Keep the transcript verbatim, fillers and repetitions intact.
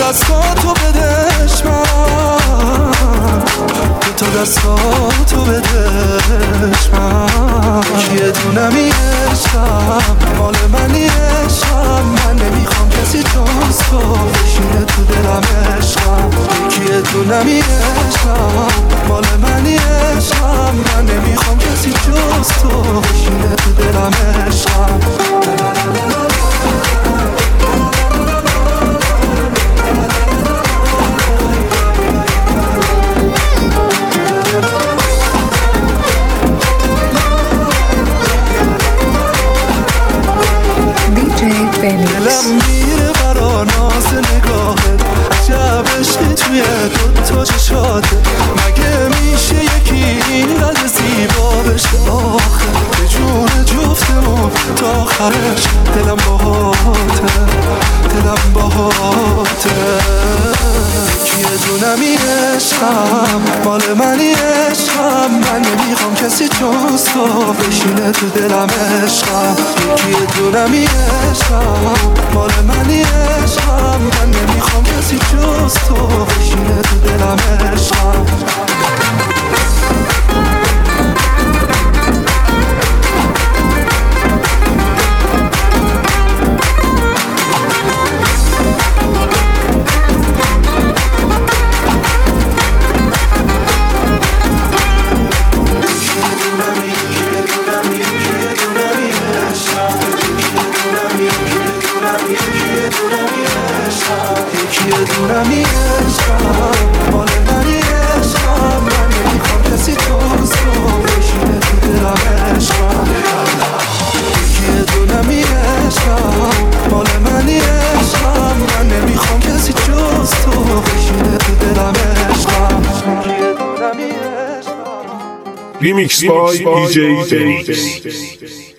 دستاتو بدش من، دو تا دستاتو بدش من. یه دونمی عشقم مال منی عشقم، من نمیخوام کسی جز تو بشینه تو دلم عشقم. یه دونمی عشقم مال منی عشقم، من نمیخوام کسی جز تو بشینه تو دلم عشقم. دلم میره برا ناز نگاهت، عجب عشقی توی دوتا چشاته. مگه میشه یکی اینقدر زیبا بشه آخه؟ به جون جفتمون تا آخرش دلم باهاته، دلم باهاته. یه دونمی عشقم مال منی عشقم، من نمیخوام کسی جز تو بشینه تو دلم عشقم. یه دونمی عشقم مال منی عشقم، من نمیخوام کسی جز تو بشینه تو دلم عشقم. یه دونمی عشقم مال منی عشقم، من نمیخوام کسی جز تو بشینه تو دلم عشقم. یه دونمی عشقم مال منی عشقم، من نمیخوام کسی جز تو بشینه تو دلم عشقم. یه دونمی عشقم. Remix by دی جی Felix.